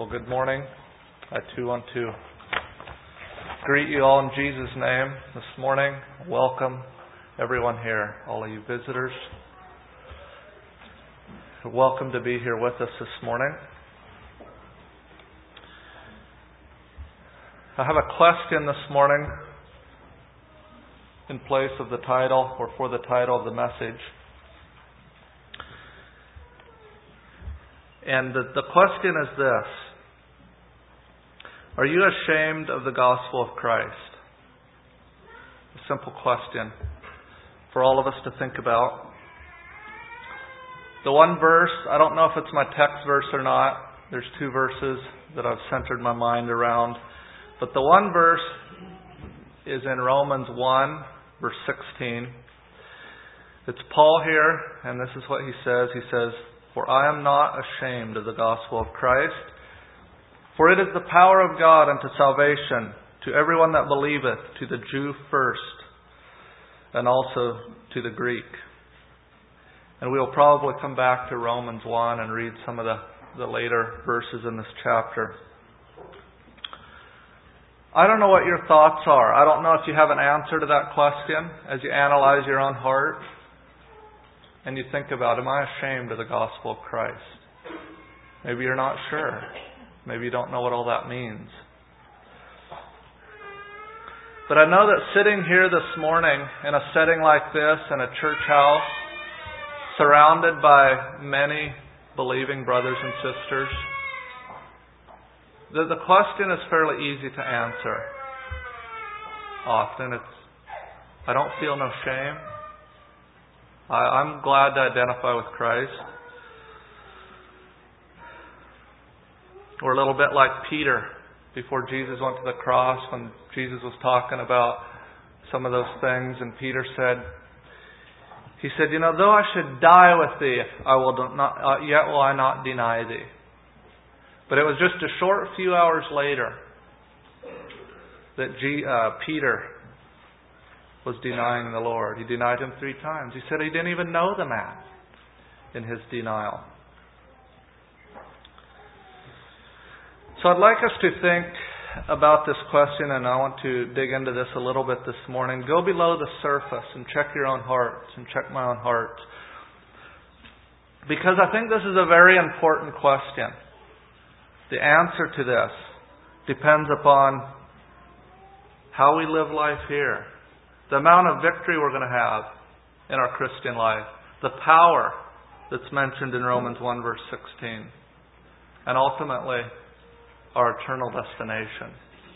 Well, good morning. I too want to greet you all in Jesus' name this morning. Welcome everyone here, all of you visitors. Welcome to be here with us this morning. I have a question this morning in place of the title, or for the title of the message. And the question is this: are you ashamed of the gospel of Christ? A simple question for all of us to think about. The one verse, I don't know if it's my text verse or not. There's two verses that I've centered my mind around. But the one verse is in Romans 1, verse 16. It's Paul here, and this is what he says. He says, "For I am not ashamed of the gospel of Christ, for it is the power of God unto salvation to everyone that believeth, to the Jew first, and also to the Greek." And we will probably come back to Romans 1 and read some of the later verses in this chapter. I don't know what your thoughts are. I don't know if you have an answer to that question as you analyze your own heart and you think about, am I ashamed of the gospel of Christ? Maybe you're not sure. Maybe you don't know what all that means. But I know that sitting here this morning in a setting like this, in a church house, surrounded by many believing brothers and sisters, the question is fairly easy to answer. Often I don't feel no shame. I'm glad to identify with Christ. We're a little bit like Peter before Jesus went to the cross, when Jesus was talking about some of those things, and Peter said, though I should die with thee, I will not, yet will I not deny thee. But it was just a short few hours later that Peter was denying the Lord. He denied Him 3 times. He said he didn't even know the man in his denial. So I'd like us to think about this question, and I want to dig into this a little bit this morning. Go below the surface and check your own hearts and check my own heart. Because I think this is a very important question. The answer to this depends upon how we live life here, the amount of victory we're going to have in our Christian life, the power that's mentioned in Romans 1 verse 16, and ultimately our eternal destination.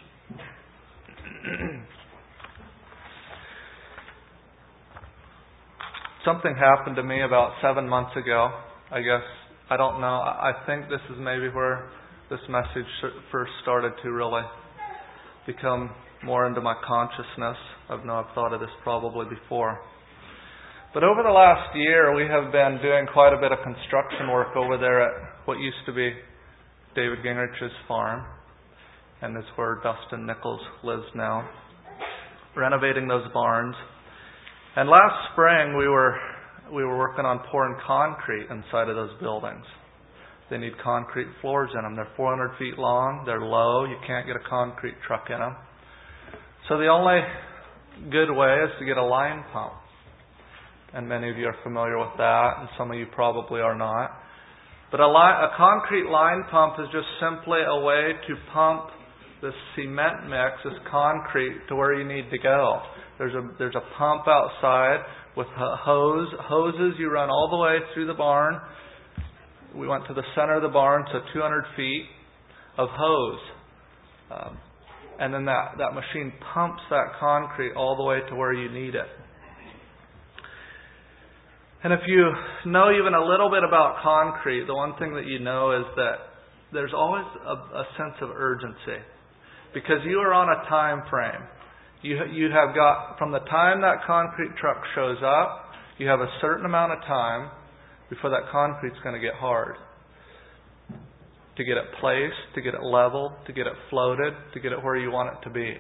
Something happened to me about 7 months ago. I don't know. I think this is maybe where this message first started to really become more into my consciousness. I've thought of this probably before. But over the last year, we have been doing quite a bit of construction work over there at what used to be David Gingrich's farm, and it's where Dustin Nichols lives now. Renovating those barns. And last spring, we were working on pouring concrete inside of those buildings. They need concrete floors in them. They're 400 feet long. They're low. You can't get a concrete truck in them. So the only good way is to get a line pump. And many of you are familiar with that, and some of you probably are not. But a concrete line pump is just simply a way to pump this cement mix, this concrete, to where you need to go. There's a pump outside with hoses. You run all the way through the barn. We went to the center of the barn, so 200 feet of hose. And then that machine pumps that concrete all the way to where you need it. And if you know even a little bit about concrete, the one thing that you know is that there's always a sense of urgency. Because you are on a time frame. You have got, from the time that concrete truck shows up, you have a certain amount of time before that concrete's going to get hard. To get it placed, to get it leveled, to get it floated, to get it where you want it to be.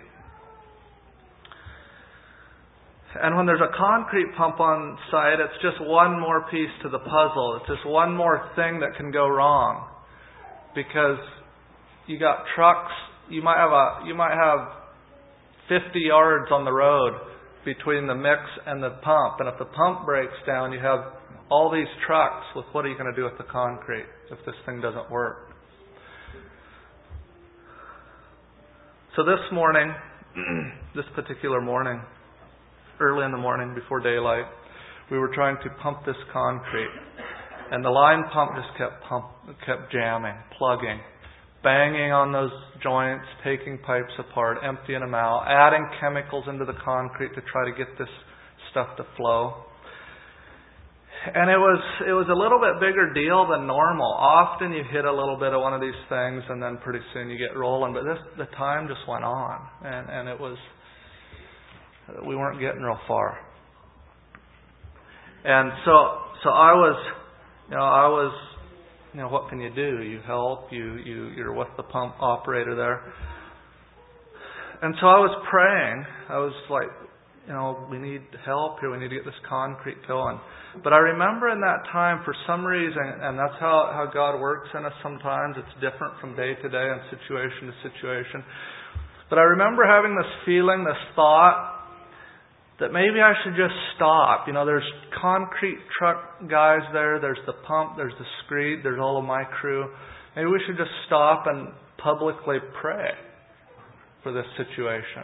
And when there's a concrete pump on site, it's just one more piece to the puzzle. It's just one more thing that can go wrong. Because you got trucks. You might have 50 yards on the road between the mix and the pump. And if the pump breaks down, you have all these trucks with what are you going to do with the concrete if this thing doesn't work? So this morning, this particular morning, early in the morning before daylight, we were trying to pump this concrete. And the line pump just kept jamming, plugging, banging on those joints, taking pipes apart, emptying them out, adding chemicals into the concrete to try to get this stuff to flow. And it was a little bit bigger deal than normal. Often you hit a little bit of one of these things and then pretty soon you get rolling. But the time just went on, and we weren't getting real far. And so I was, what can you do? You help. You're with the pump operator there. And so I was praying. I was like, we need help here. We need to get this concrete going. But I remember in that time, for some reason, and that's how God works in us sometimes. It's different from day to day and situation to situation. But I remember having this feeling, this thought, that maybe I should just stop. There's concrete truck guys there. There's the pump. There's the screed. There's all of my crew. Maybe we should just stop and publicly pray for this situation.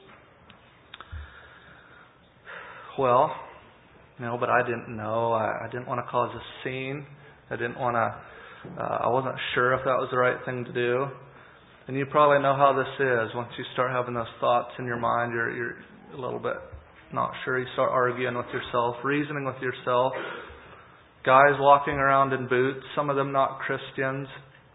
Well, but I didn't know. I didn't want to cause a scene. I wasn't sure if that was the right thing to do. And you probably know how this is. Once you start having those thoughts in your mind, you're a little bit not sure. You start arguing with yourself, reasoning with yourself. Guys walking around in boots, some of them not Christians.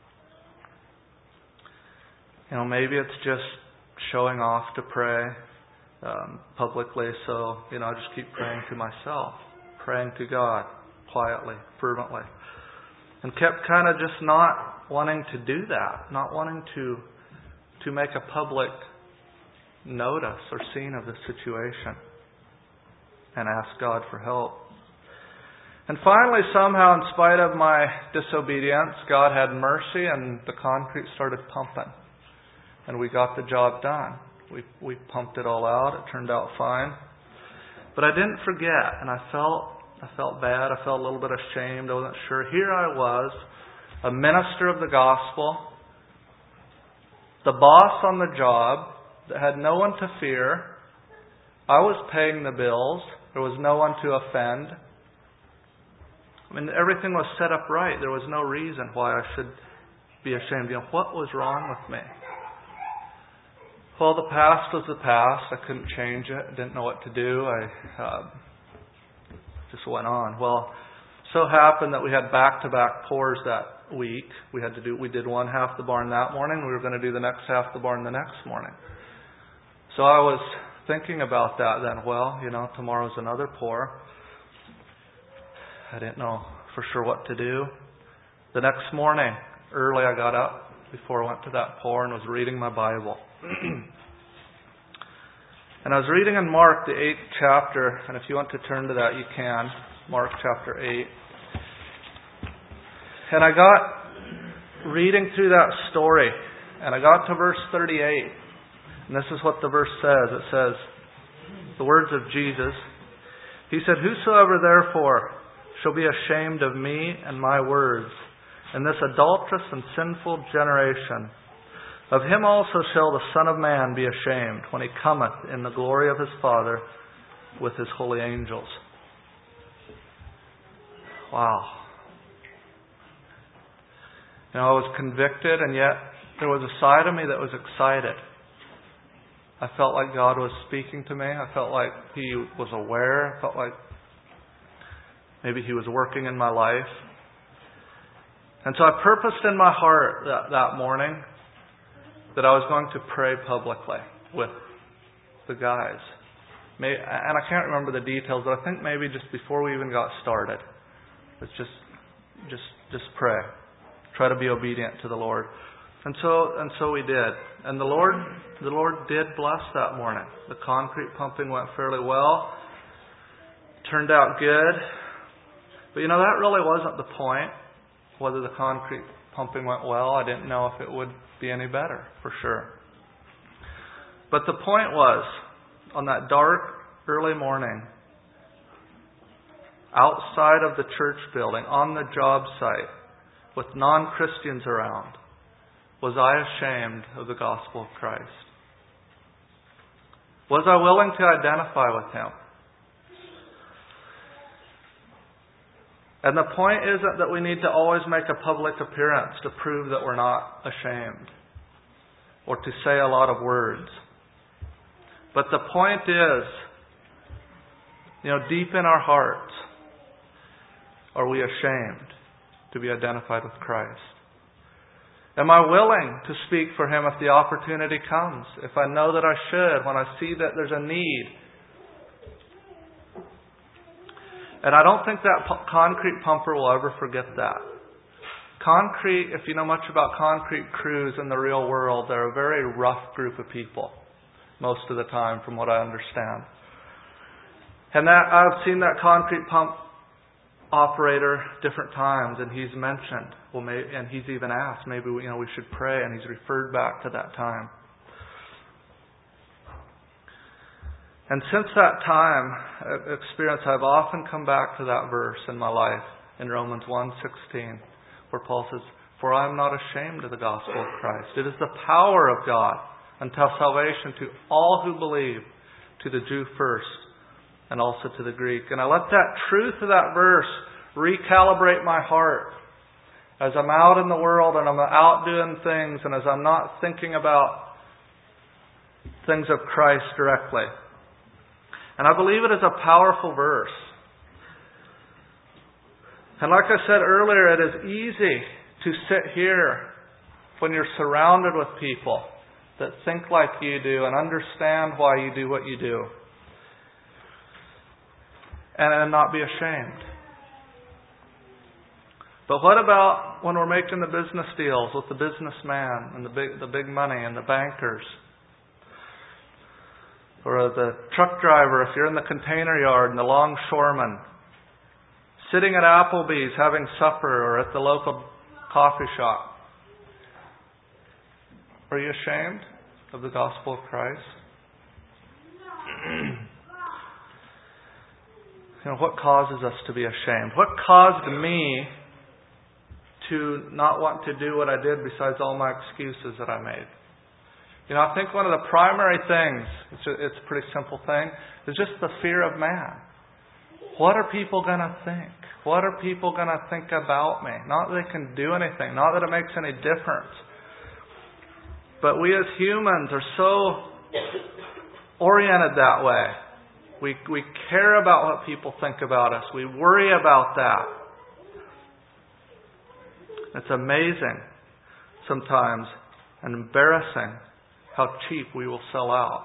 Maybe it's just showing off to pray publicly. So, I just keep praying to myself, praying to God quietly, fervently. And kept kind of just not wanting to do that, not wanting to make a public notice or scene of the situation and ask God for help. And finally, somehow, in spite of my disobedience, God had mercy and the concrete started pumping. And we got the job done. We pumped it all out. It turned out fine. But I didn't forget, and I felt bad. I felt a little bit ashamed. I wasn't sure. Here I was, a minister of the gospel, the boss on the job that had no one to fear. I was paying the bills. There was no one to offend. Everything was set up right. There was no reason why I should be ashamed. What was wrong with me? Well, the past was the past. I couldn't change it. I didn't know what to do. I just went on. Well, so happened that we had back-to-back pours that week. We did one half the barn that morning. We were going to do the next half the barn the next morning. So I was thinking about that then. Well, tomorrow's another pour. I didn't know for sure what to do. The next morning, early, I got up before I went to that pour and was reading my Bible. And I was reading in Mark, the 8th chapter, and if you want to turn to that, you can. Mark chapter 8. And I got reading through that story, and I got to verse 38. And this is what the verse says. It says, the words of Jesus. He said, "Whosoever therefore shall be ashamed of me and my words in this adulterous and sinful generation, of him also shall the Son of Man be ashamed when he cometh in the glory of his Father with his holy angels." Wow. I was convicted, and yet there was a side of me that was excited. I felt like God was speaking to me. I felt like He was aware. I felt like maybe He was working in my life. And so I purposed in my heart that morning that I was going to pray publicly with the guys. And I can't remember the details, but I think maybe just before we even got started, let's just pray. Try to be obedient to the Lord. And so we did. And the Lord did bless that morning. The concrete pumping went fairly well. Turned out good. But that really wasn't the point. whether the concrete pumping went well. I didn't know if it would be any better, for sure. But the point was, on that dark, early morning, outside of the church building, on the job site, with non-Christians around, was I ashamed of the gospel of Christ? Was I willing to identify with Him? And the point isn't that we need to always make a public appearance to prove that we're not ashamed, or to say a lot of words. But the point is, deep in our hearts, are we ashamed to be identified with Christ? Am I willing to speak for Him if the opportunity comes? If I know that I should, when I see that there's a need? And I don't think that concrete pumper will ever forget that. Concrete, if you know much about concrete crews in the real world, they're a very rough group of people most of the time, from what I understand. And I've seen that concrete pump operator different times, and he's mentioned, and he's even asked, maybe we should pray, and he's referred back to that time. And since that time experience, I've often come back to that verse in my life in Romans 1:16, where Paul says, "For I am not ashamed of the gospel of Christ. It is the power of God unto salvation to all who believe, to the Jew first, and also to the Greek." And I let that truth of that verse recalibrate my heart as I'm out in the world and I'm out doing things, and as I'm not thinking about things of Christ directly. And I believe it is a powerful verse. And like I said earlier, it is easy to sit here when you're surrounded with people that think like you do and understand why you do what you do, and not be ashamed. But what about when we're making the business deals with the businessman and the big money and the bankers? Or the truck driver, if you're in the container yard, and the longshoreman, sitting at Applebee's having supper, or at the local coffee shop. Are you ashamed of the gospel of Christ? What causes us to be ashamed? What caused me to not want to do what I did besides all my excuses that I made? I think one of the primary things, it's a pretty simple thing, is just the fear of man. What are people going to think? What are people going to think about me? Not that they can do anything, not that it makes any difference. But we as humans are so oriented that way. We care about what people think about us. We worry about that. It's amazing sometimes and embarrassing how cheap we will sell out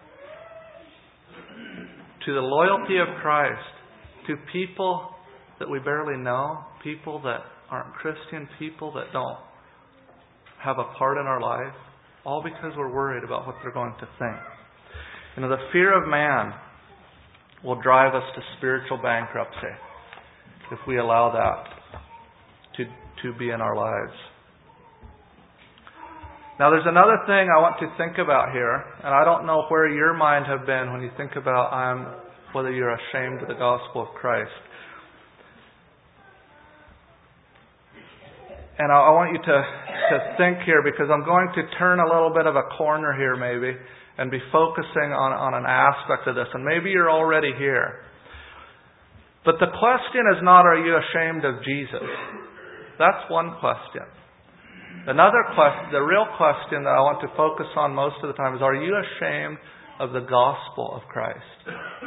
to the loyalty of Christ, to people that we barely know, people that aren't Christian, people that don't have a part in our life, all because we're worried about what they're going to think. The fear of man will drive us to spiritual bankruptcy if we allow that to be in our lives. Now there's another thing I want to think about here, and I don't know where your mind have been when you think about whether you're ashamed of the gospel of Christ. And I want you to think here, because I'm going to turn a little bit of a corner here maybe, and be focusing on an aspect of this. And maybe you're already here. But the question is not, are you ashamed of Jesus? That's one question. Another question, the real question that I want to focus on most of the time is, are you ashamed of the gospel of Christ?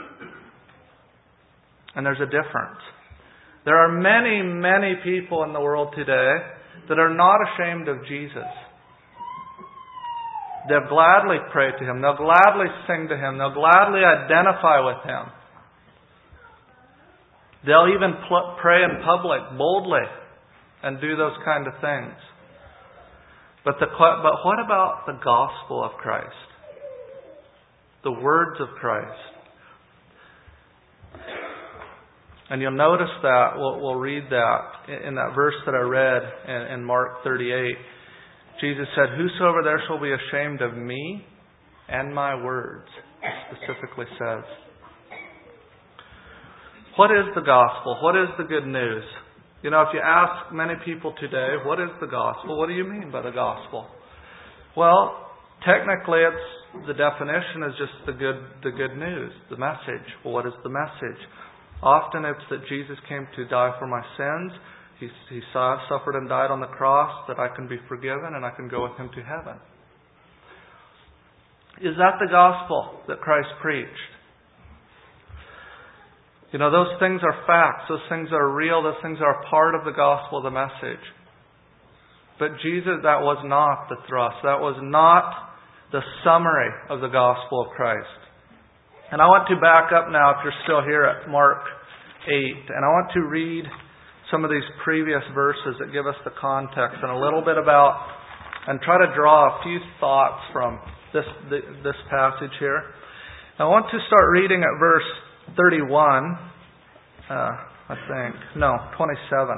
And there's a difference. There are many, many people in the world today that are not ashamed of Jesus. They'll gladly pray to Him. They'll gladly sing to Him. They'll gladly identify with Him. They'll even pray in public boldly and do those kind of things. But what about the gospel of Christ? The words of Christ. And you'll notice that, we'll read that in that verse that I read in Mark 38. Jesus said, "Whosoever there shall be ashamed of me and my words," it specifically says. What is the gospel? What is the good news? You know, if you ask many people today, what is the gospel? What do you mean by the gospel? Well, technically the definition is just the good news, the message. Well, what is the message? Often it's that Jesus came to die for my sins. He suffered and died on the cross that I can be forgiven and I can go with Him to heaven. Is that the gospel that Christ preached? You know, those things are facts. Those things are real. Those things are part of the gospel, the message. But Jesus, that was not the thrust. That was not the summary of the gospel of Christ. And I want to back up now, if you're still here, at Mark 8. And I want to read some of these previous verses that give us the context and a little bit about, and try to draw a few thoughts from this passage here. I want to start reading at verse 31, 27.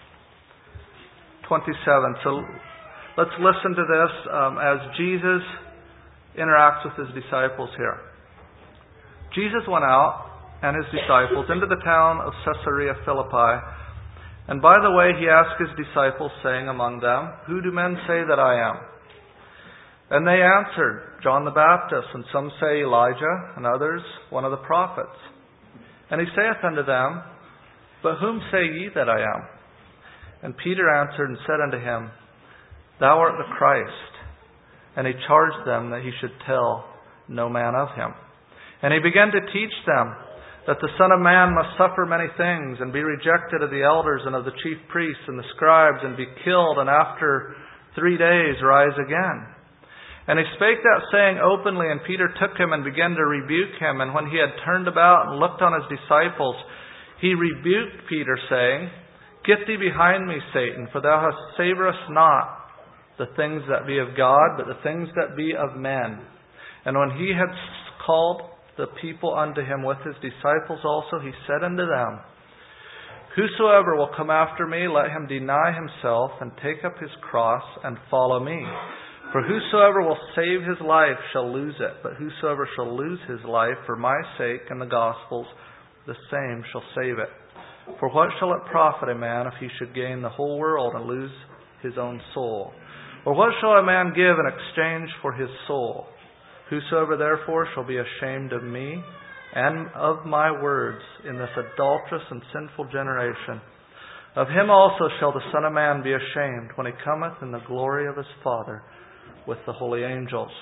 27. So let's listen to this as Jesus interacts with His disciples here. Jesus went out and His disciples into the town of Caesarea Philippi. And by the way, He asked His disciples, saying among them, "Who do men say that I am?" And they answered, "John the Baptist, and some say Elijah, and others one of the prophets." And He saith unto them, "But whom say ye that I am?" And Peter answered and said unto Him, "Thou art the Christ." And He charged them that He should tell no man of Him. And He began to teach them that the Son of Man must suffer many things, and be rejected of the elders and of the chief priests and the scribes, and be killed, and after 3 days rise again. And He spake that saying openly, and Peter took Him and began to rebuke him. And when he had turned about and looked on His disciples, He rebuked Peter, saying, "Get thee behind me, Satan, for thou savourest not the things that be of God, but the things that be of men." And when He had called the people unto Him with His disciples also, He said unto them, "Whosoever will come after me, let him deny himself, and take up his cross, and follow me. For whosoever will save his life shall lose it, but whosoever shall lose his life for my sake and the gospel's, the same shall save it. For what shall it profit a man if he should gain the whole world and lose his own soul? Or what shall a man give in exchange for his soul? Whosoever therefore shall be ashamed of me and of my words in this adulterous and sinful generation, of him also shall the Son of Man be ashamed when He cometh in the glory of His Father with the holy angels."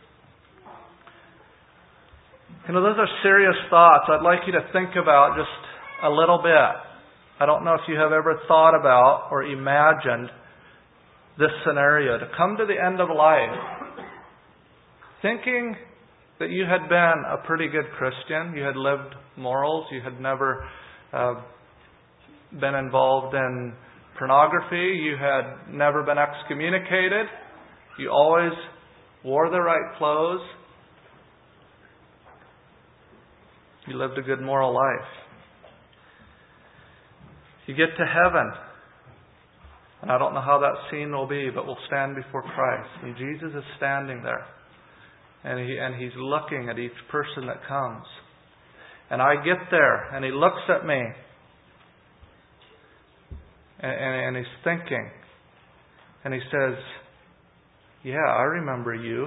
You know, those are serious thoughts I'd like you to think about just a little bit. I don't know if you have ever thought about or imagined this scenario, to come to the end of life thinking that you had been a pretty good Christian, you had lived morals, you had never been involved in pornography, you had never been excommunicated, you always wore the right clothes, you lived a good moral life. You get to heaven, and I don't know how that scene will be, but we'll stand before Christ, and Jesus is standing there. And He's looking at each person that comes. And I get there, and He looks at me. And He's thinking. And He says, "Yeah, I remember you.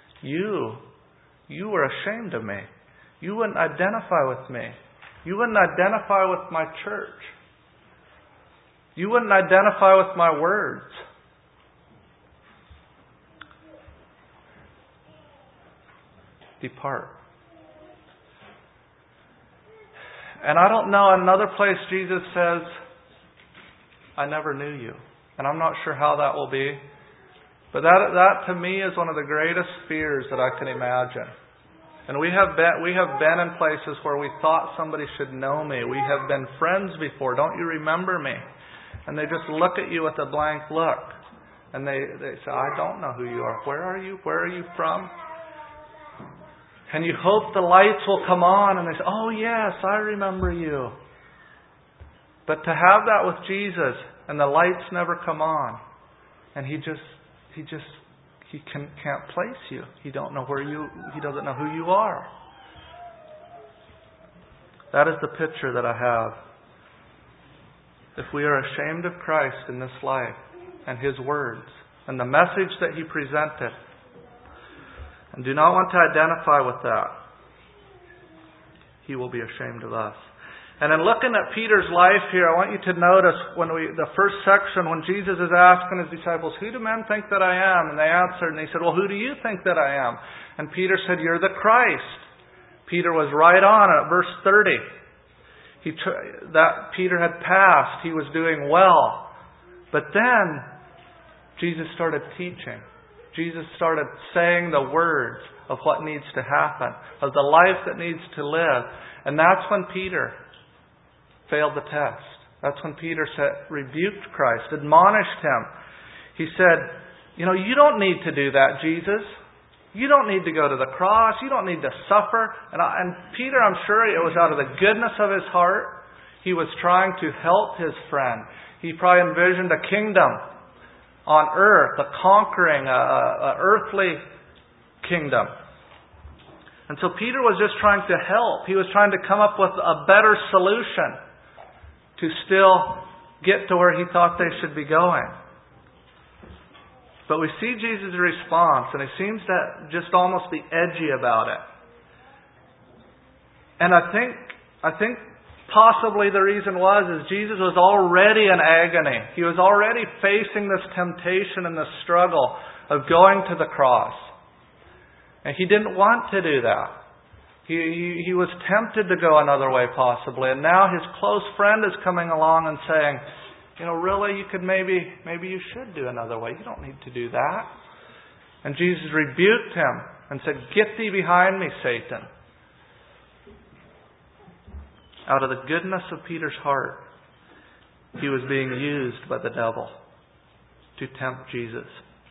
You were ashamed of me. You wouldn't identify with me. You wouldn't identify with my church. You wouldn't identify with my words. Depart." And I don't know, another place Jesus says, "I never knew you." And I'm not sure how that will be. But that to me is one of the greatest fears that I can imagine. And we have been in places where we thought somebody should know me. We have been friends before. Don't you remember me? And they just look at you with a blank look. And they say, "I don't know who you are. Where are you? Where are you from?" And you hope the lights will come on and they say, "Oh yes, I remember you." But to have that with Jesus and the lights never come on, and He can't place you. He doesn't know who you are. That is the picture that I have. If we are ashamed of Christ in this life and His words and the message that He presented, and do not want to identify with that, He will be ashamed of us. And in looking at Peter's life here, I want you to notice the first section, when Jesus is asking His disciples, "Who do men think that I am?" And they answered, and He said, "Well, who do you think that I am?" And Peter said, "You're the Christ." Peter was right on at verse 30. That Peter had passed. He was doing well. But then Jesus started teaching. Jesus started saying the words of what needs to happen, of the life that needs to live. And that's when Peter failed the test. That's when Peter rebuked Christ, admonished Him. He said, "You don't need to do that, Jesus. You don't need to go to the cross. You don't need to suffer." And Peter, I'm sure it was out of the goodness of his heart. He was trying to help his friend. He probably envisioned a kingdom on earth, a conquering, a earthly kingdom. And so Peter was just trying to help. He was trying to come up with a better solution to still get to where he thought they should be going. But we see Jesus' response, and He seems to just almost be edgy about it. And I think possibly the reason is Jesus was already in agony. He was already facing this temptation and this struggle of going to the cross. And He didn't want to do that. He was tempted to go another way possibly. And now His close friend is coming along and saying, really, you could maybe you should do another way. You don't need to do that. And Jesus rebuked him and said, "Get thee behind me, Satan." Out of the goodness of Peter's heart, he was being used by the devil to tempt Jesus.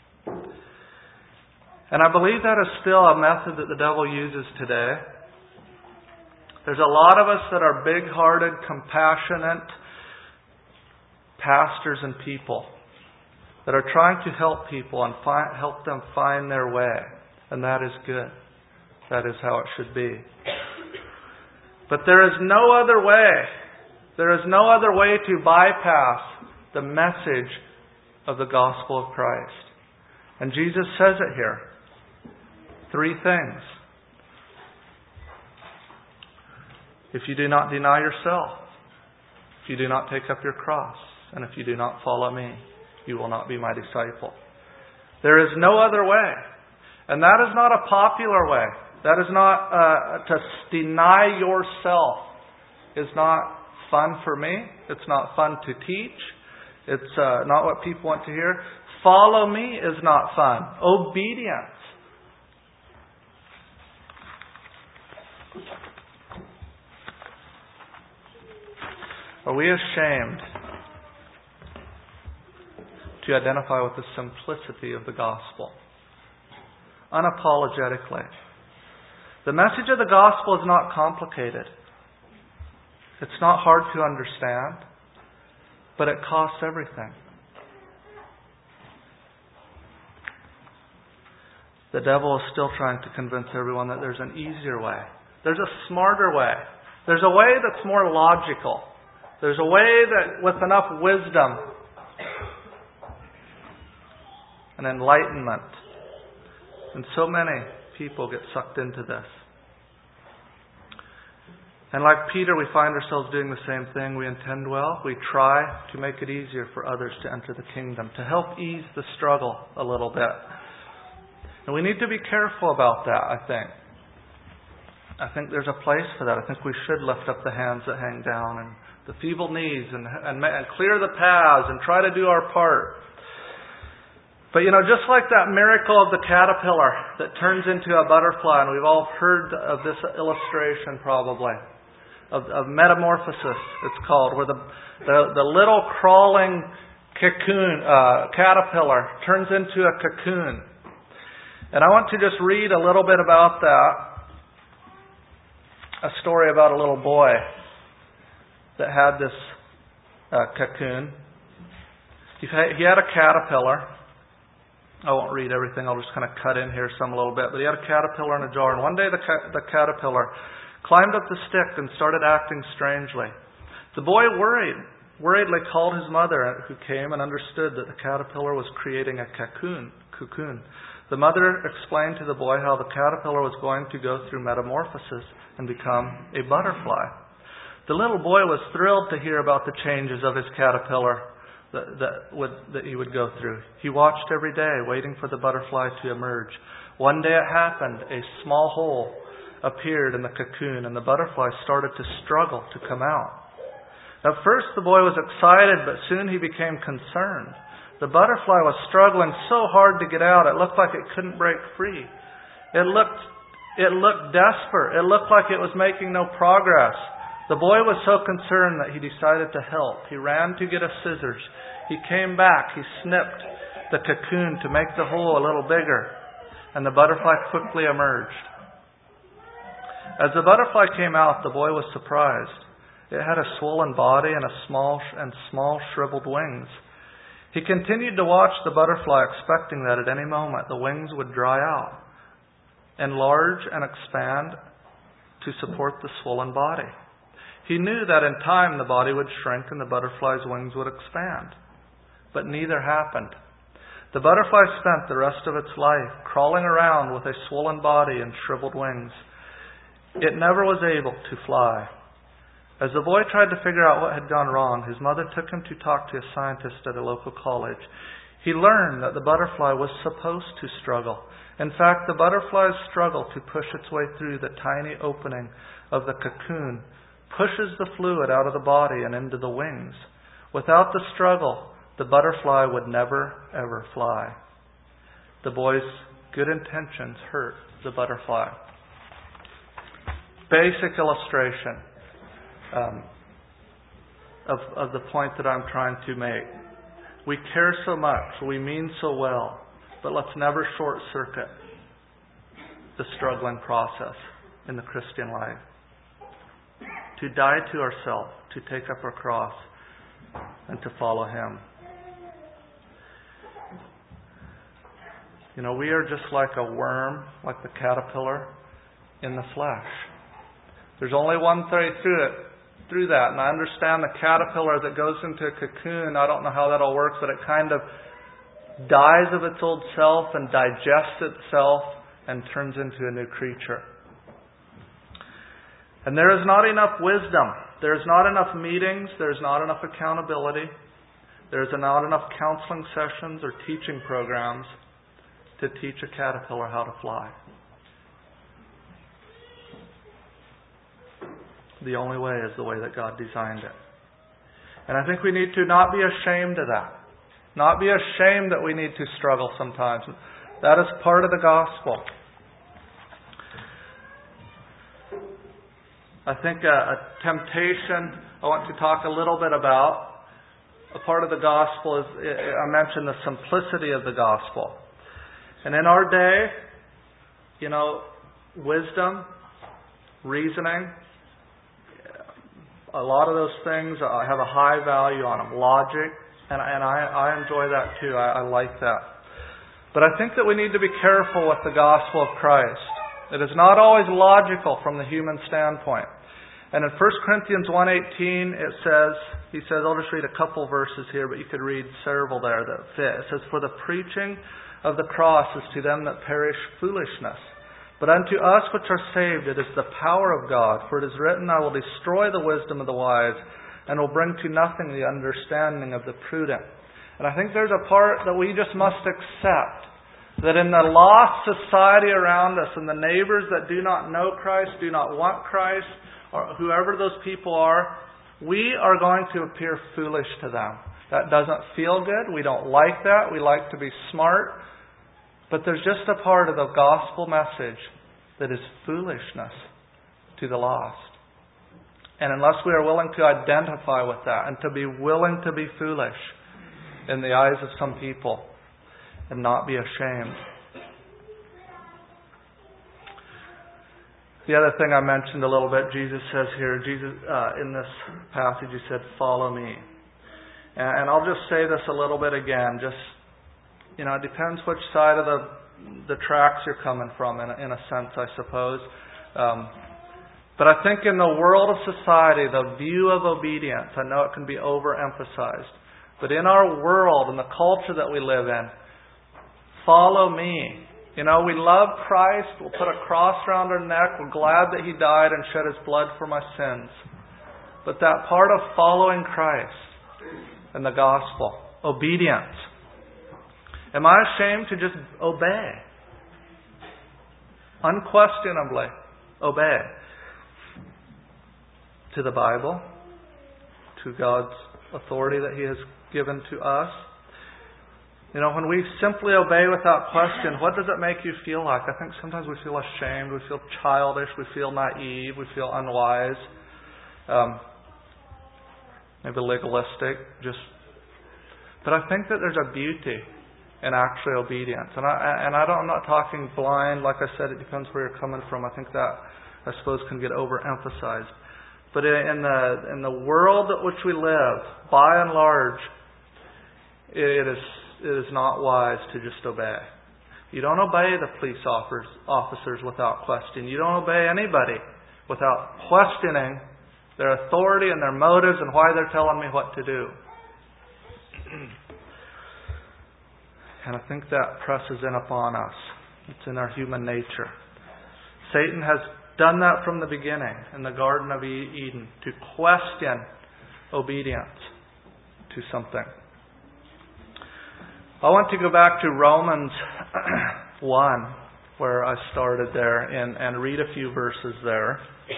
And I believe that is still a method that the devil uses today. There's a lot of us that are big-hearted, compassionate pastors and people that are trying to help people and help them find their way. And that is good. That is how it should be. But there is no other way. There is no other way to bypass the message of the gospel of Christ. And Jesus says it here. 3 things. If you do not deny yourself, if you do not take up your cross, and if you do not follow me, you will not be my disciple. There is no other way. And that is not a popular way. That is not to deny yourself. Is not fun for me. It's not fun to teach. It's not what people want to hear. Follow me is not fun. Obedience. Are we ashamed to identify with the simplicity of the gospel? Unapologetically. The message of the gospel is not complicated. It's not hard to understand, but it costs everything. The devil is still trying to convince everyone that there's an easier way. There's a smarter way. There's a way that's more logical. There's a way that with enough wisdom and enlightenment. And so many people get sucked into this. And like Peter, we find ourselves doing the same thing. We intend well. We try to make it easier for others to enter the kingdom, to help ease the struggle a little bit. And we need to be careful about that, I think. I think there's a place for that. I think we should lift up the hands that hang down and the feeble knees and clear the paths and try to do our part. But just like that miracle of the caterpillar that turns into a butterfly, and we've all heard of this illustration probably, of metamorphosis it's called, where the little crawling caterpillar turns into a cocoon. And I want to just read a little bit about that. A story about a little boy that had this cocoon. He had a caterpillar. I won't read everything. I'll just kind of cut in here some a little bit. But he had a caterpillar in a jar. And one day the caterpillar climbed up the stick and started acting strangely. The boy worriedly called his mother, who came and understood that the caterpillar was creating a cocoon. The mother explained to the boy how the caterpillar was going to go through metamorphosis and become a butterfly. The little boy was thrilled to hear about the changes of his caterpillar that he would go through. He watched every day, waiting for the butterfly to emerge. One day it happened. A small hole appeared in the cocoon, and the butterfly started to struggle to come out. At first the boy was excited, but soon he became concerned. The butterfly was struggling so hard to get out, it looked like it couldn't break free. It looked desperate. It looked like it was making no progress. The boy was so concerned that he decided to help. He ran to get a scissors. He came back. He snipped the cocoon to make the hole a little bigger, and the butterfly quickly emerged. As the butterfly came out, the boy was surprised. It had a swollen body and small shriveled wings. He continued to watch the butterfly, expecting that at any moment the wings would dry out, enlarge and expand to support the swollen body. He knew that in time the body would shrink and the butterfly's wings would expand. But neither happened. The butterfly spent the rest of its life crawling around with a swollen body and shriveled wings. It never was able to fly. As the boy tried to figure out what had gone wrong, his mother took him to talk to a scientist at a local college. He learned that the butterfly was supposed to struggle. In fact, the butterfly's struggle to push its way through the tiny opening of the cocoon pushes the fluid out of the body and into the wings. Without the struggle, the butterfly would never, ever fly. The boy's good intentions hurt the butterfly. Basic illustration of the point that I'm trying to make. We care so much, we mean so well, but let's never short-circuit the struggling process in the Christian life. To die to ourselves, to take up our cross, and to follow Him. We are just like a worm, like the caterpillar in the flesh. There's only one way through that. And I understand the caterpillar that goes into a cocoon, I don't know how that all works, but it kind of dies of its old self and digests itself and turns into a new creature. And there is not enough wisdom. There is not enough meetings. There is not enough accountability. There is not enough counseling sessions or teaching programs to teach a caterpillar how to fly. The only way is the way that God designed it. And I think we need to not be ashamed of that. Not be ashamed that we need to struggle sometimes. That is part of the gospel. I think a temptation I want to talk a little bit about. A part of the gospel is, I mentioned the simplicity of the gospel. And in our day, wisdom, reasoning, a lot of those things have a high value on them. Logic, and I enjoy that too. I like that. But I think that we need to be careful with the gospel of Christ. It is not always logical from the human standpoint. And in 1 Corinthians 1:18, he says, I'll just read a couple verses here, but you could read several there that fit. It says, "For the preaching of the cross is to them that perish foolishness. But unto us which are saved it is the power of God. For it is written, I will destroy the wisdom of the wise, and will bring to nothing the understanding of the prudent." And I think there's a part that we just must accept. That in the lost society around us, and the neighbors that do not know Christ, do not want Christ, or whoever those people are, we are going to appear foolish to them. That doesn't feel good. We don't like that. We like to be smart. But there's just a part of the gospel message that is foolishness to the lost. And unless we are willing to identify with that and to be willing to be foolish in the eyes of some people and not be ashamed. The other thing I mentioned a little bit, Jesus says here, in this passage, He said, "Follow me." And I'll just say this a little bit again. Just, it depends which side of the tracks you're coming from, in a sense, I suppose. But I think in the world of society, the view of obedience, I know it can be overemphasized, but in our world and the culture that we live in, follow me. We love Christ. We'll put a cross around our neck. We're glad that He died and shed His blood for my sins. But that part of following Christ and the gospel, obedience. Am I ashamed to just obey? Unquestionably obey. To the Bible, to God's authority that He has given to us. When we simply obey without question, what does it make you feel like? I think sometimes we feel ashamed, we feel childish, we feel naive, we feel unwise, maybe legalistic. But I think that there's a beauty in actual obedience. And I'm not talking blind. Like I said, it depends where you're coming from. I think that, I suppose, can get overemphasized. But in the world in which we live, by and large, it is not wise to just obey. You don't obey the police officers without question. You don't obey anybody without questioning their authority and their motives and why they're telling me what to do. And I think that presses in upon us. It's in our human nature. Satan has done that from the beginning in the Garden of Eden, to question obedience to something. I want to go back to Romans 1, where I started there, and read a few verses there.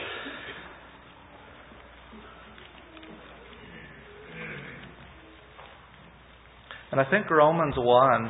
And I think Romans 1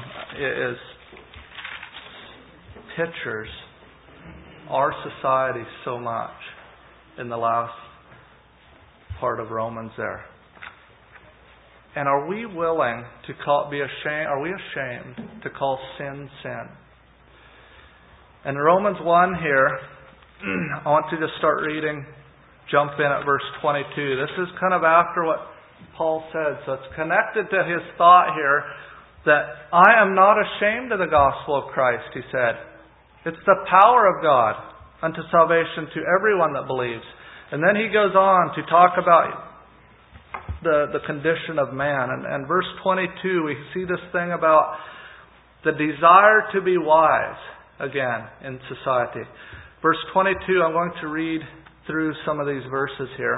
pictures our society so much in the last part of Romans there. And are we willing to are we ashamed to call sin, sin? And Romans 1 here, I want to just start reading, jump in at verse 22. This is kind of after what Paul said, so it's connected to his thought here that I am not ashamed of the gospel of Christ, he said. It's the power of God unto salvation to everyone that believes. And then he goes on to talk about the condition of man. And verse 22, we see this thing about the desire to be wise again in society. Verse 22, I'm going to read through some of these verses here.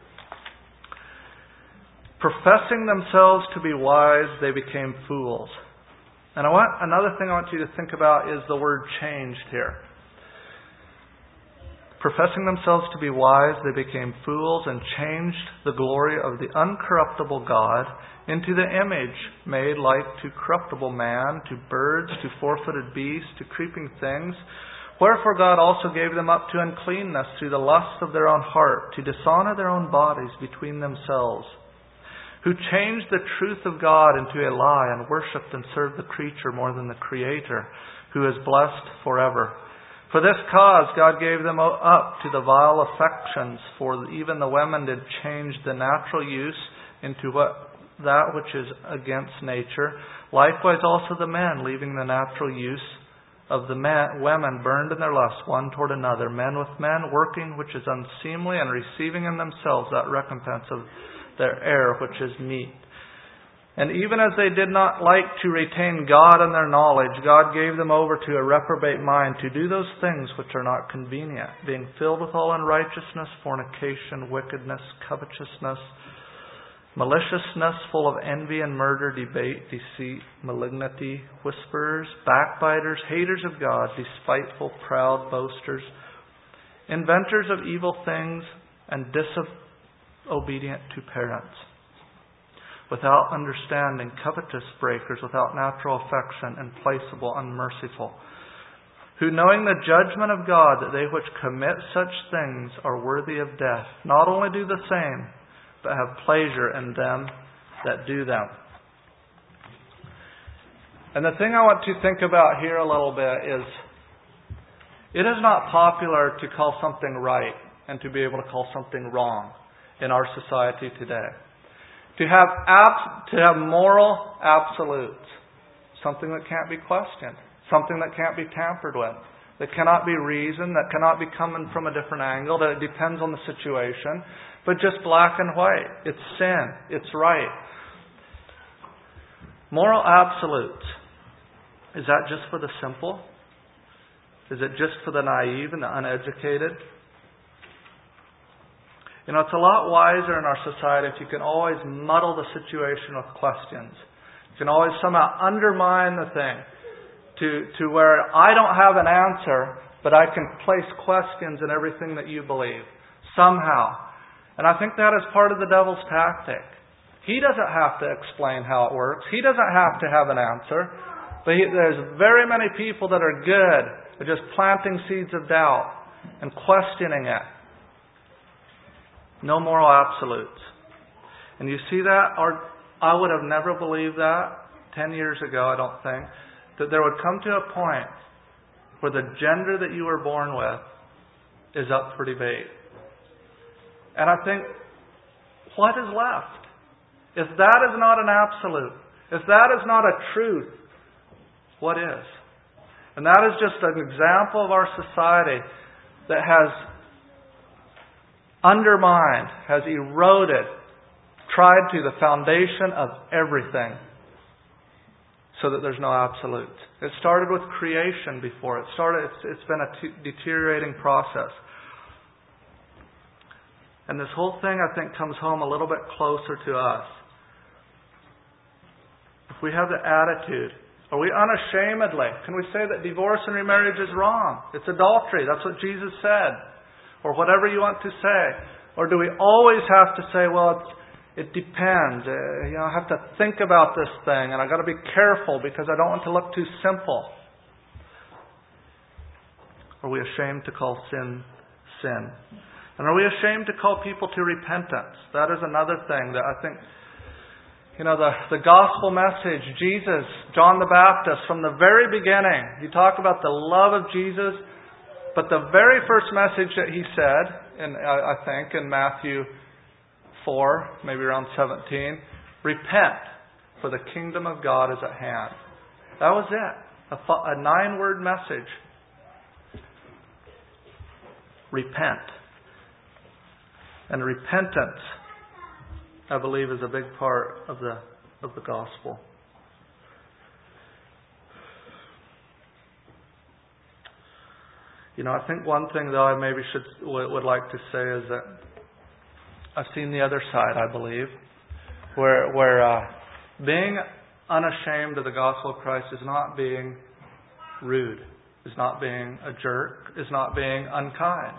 Professing themselves to be wise, they became fools. And another thing I want you to think about is the word changed here. Professing themselves to be wise, they became fools and changed the glory of the uncorruptible God into the image made like to corruptible man, to birds, to four-footed beasts, to creeping things. Wherefore God also gave them up to uncleanness through the lust of their own heart, to dishonor their own bodies between themselves, who changed the truth of God into a lie and worshipped and served the creature more than the Creator, who is blessed forever. For this cause God gave them up to the vile affections, for even the women did change the natural use into that which is against nature. Likewise also the men, leaving the natural use of the women, burned in their lust one toward another, men with men, working which is unseemly, and receiving in themselves that recompense of their error which is meet. And even as they did not like to retain God in their knowledge, God gave them over to a reprobate mind to do those things which are not convenient, being filled with all unrighteousness, fornication, wickedness, covetousness, maliciousness, full of envy and murder, debate, deceit, malignity, whisperers, backbiters, haters of God, despiteful, proud, boasters, inventors of evil things, and disobedient to parents, without understanding, covetous, breakers, without natural affection, implacable, unmerciful, who knowing the judgment of God, that they which commit such things are worthy of death, not only do the same, but have pleasure in them that do them. And the thing I want to think about here a little bit is, it is not popular to call something right and to be able to call something wrong in our society today. To have moral absolutes. Something that can't be questioned. Something that can't be tampered with. That cannot be reasoned. That cannot be coming from a different angle. That it depends on the situation. But just black and white. It's sin. It's right. Moral absolutes. Is that just for the simple? Is it just for the naive and the uneducated? It's a lot wiser in our society if you can always muddle the situation with questions. You can always somehow undermine the thing to where I don't have an answer, but I can place questions in everything that you believe. Somehow. And I think that is part of the devil's tactic. He doesn't have to explain how it works. He doesn't have to have an answer. But there's very many people that are good at just planting seeds of doubt and questioning it. No moral absolutes. And you see that? I would have never believed that 10 years ago, I don't think, that there would come to a point where the gender that you were born with is up for debate. And I think, what is left? If that is not an absolute, if that is not a truth, what is? And that is just an example of our society that has undermined, has eroded, tried to the foundation of everything so that there's no absolute. It started with creation before. It's been a deteriorating process. And this whole thing, I think, comes home a little bit closer to us. If we have the attitude, are we unashamedly, can we say that divorce and remarriage is wrong? It's adultery. That's what Jesus said. Or whatever you want to say. Or do we always have to say, well, it depends. I have to think about this thing and I've got to be careful because I don't want to look too simple. Are we ashamed to call sin, sin? And are we ashamed to call people to repentance? That is another thing that I think, the gospel message, Jesus, John the Baptist, from the very beginning, you talk about the love of Jesus, but the very first message that he said, I think in Matthew 4, maybe around 17, repent, for the kingdom of God is at hand. That was it. A 9-word message. Repent. And repentance, I believe, is a big part of the gospel. I think one thing though I maybe would like to say is that I've seen the other side, I believe, where being unashamed of the gospel of Christ is not being rude, is not being a jerk, is not being unkind.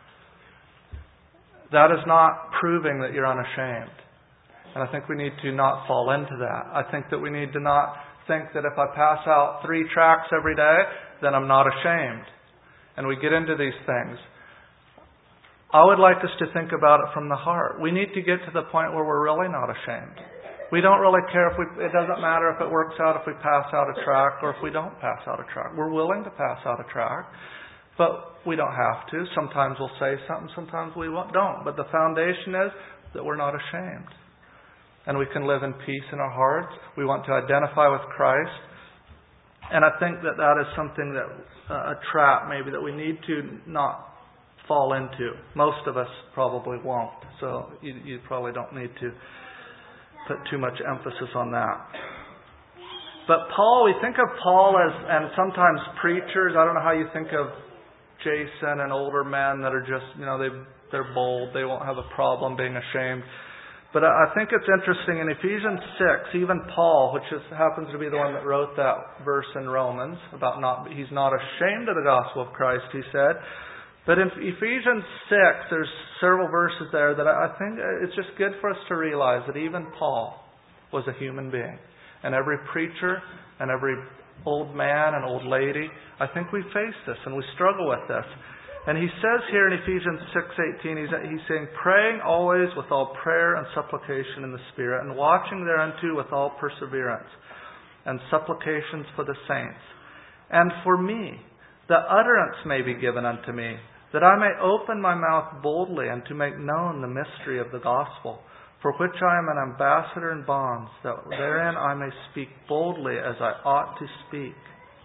That is not proving that you're unashamed. And I think we need to not fall into that. I think that we need to not think that if I pass out 3 tracts every day, then I'm not ashamed. And we get into these things. I would like us to think about it from the heart. We need to get to the point where we're really not ashamed. We don't really care it doesn't matter if it works out if we pass out a tract or if we don't pass out a tract. We're willing to pass out a tract, but we don't have to. Sometimes we'll say something, sometimes we don't. But the foundation is that we're not ashamed. And we can live in peace in our hearts. We want to identify with Christ. And I think that is something that a trap maybe that we need to not fall into. Most of us probably won't. So you probably don't need to put too much emphasis on that. But Paul, we think of Paul as, and sometimes preachers, I don't know how you think of Jason and older men that are just, they're bold. They won't have a problem being ashamed. But I think it's interesting in Ephesians 6, even Paul, which happens to be the one that wrote that verse in Romans, about he's not ashamed of the gospel of Christ, he said. But in Ephesians 6, there's several verses there that I think it's just good for us to realize that even Paul was a human being. And every preacher and every old man and old lady, I think we face this and we struggle with this. And he says here in Ephesians 6:18, he's saying, praying always with all prayer and supplication in the Spirit, and watching thereunto with all perseverance and supplications for the saints. And for me, that utterance may be given unto me, that I may open my mouth boldly and to make known the mystery of the gospel, for which I am an ambassador in bonds, that therein I may speak boldly as I ought to speak.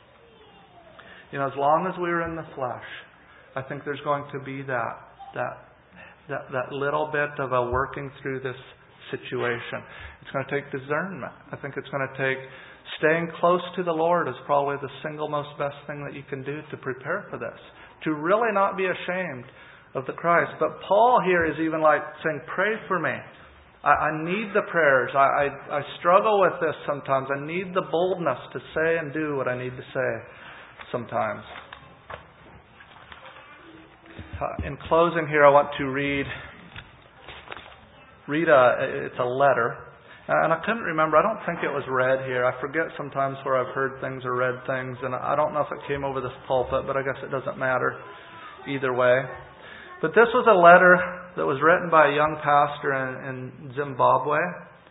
As long as we are in the flesh, I think there's going to be that little bit of a working through this situation. It's going to take discernment. I think it's going to take staying close to the Lord is probably the single most best thing that you can do to prepare for this. To really not be ashamed of the Christ. But Paul here is even like saying, pray for me. I need the prayers. I struggle with this sometimes. I need the boldness to say and do what I need to say sometimes. In closing here, I want to read it's a letter. And I couldn't remember. I don't think it was read here. I forget sometimes where I've heard things or read things. And I don't know if it came over this pulpit, but I guess it doesn't matter either way. But this was a letter that was written by a young pastor in Zimbabwe.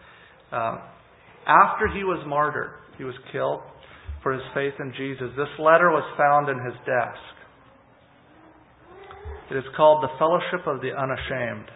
After he was martyred, he was killed for his faith in Jesus. This letter was found in his desk. It is called The Fellowship of the Unashamed.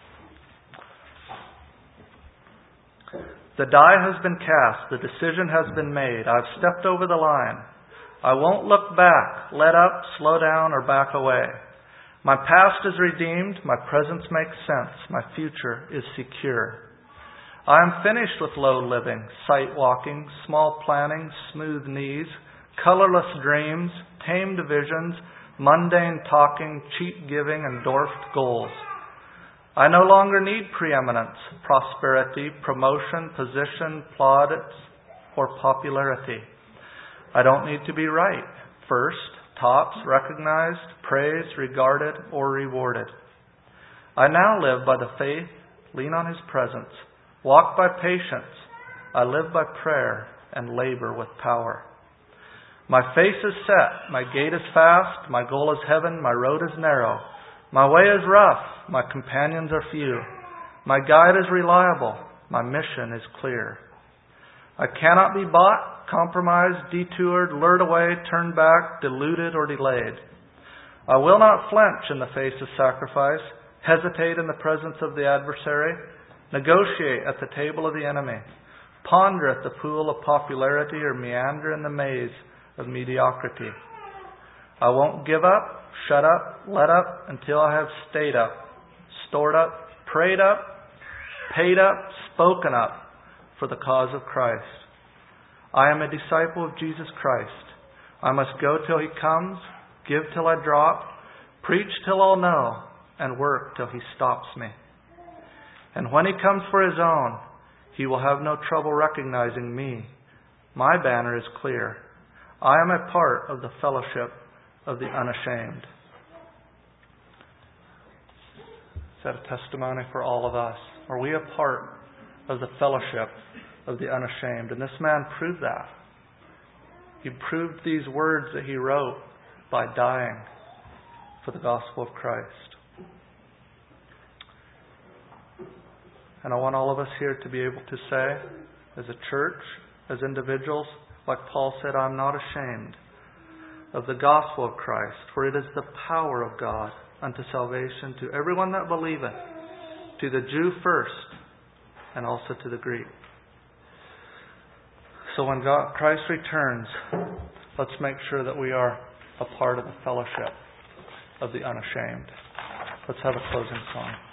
The die has been cast. The decision has been made. I've stepped over the line. I won't look back, let up, slow down, or back away. My past is redeemed. My presence makes sense. My future is secure. I am finished with low living, sight walking, small planning, smooth knees, colorless dreams, tamed visions, mundane talking, cheap giving, and dwarfed goals. I no longer need preeminence, prosperity, promotion, position, plaudits, or popularity. I don't need to be right, first, tops, recognized, praised, regarded, or rewarded. I now live by the faith, lean on His presence, walk by patience. I live by prayer and labor with power. My face is set, my gait is fast, my goal is heaven, my road is narrow. My way is rough, my companions are few. My guide is reliable, my mission is clear. I cannot be bought, compromised, detoured, lured away, turned back, deluded, or delayed. I will not flinch in the face of sacrifice, hesitate in the presence of the adversary, negotiate at the table of the enemy, ponder at the pool of popularity, or meander in the maze of mediocrity. I won't give up, shut up, let up until I have stayed up, stored up, prayed up, paid up, spoken up for the cause of Christ. I am a disciple of Jesus Christ. I must go till He comes, give till I drop, preach till all know, and work till He stops me. And when He comes for His own, He will have no trouble recognizing me. My banner is clear. I am a part of the fellowship of the unashamed. Is that a testimony for all of us? Are we a part of the fellowship of the unashamed? And this man proved that. He proved these words that he wrote by dying for the gospel of Christ. And I want all of us here to be able to say, as a church, as individuals, like Paul said, I'm not ashamed of the gospel of Christ, for it is the power of God unto salvation to everyone that believeth, to the Jew first, and also to the Greek. So when Christ returns, let's make sure that we are a part of the fellowship of the unashamed. Let's have a closing song.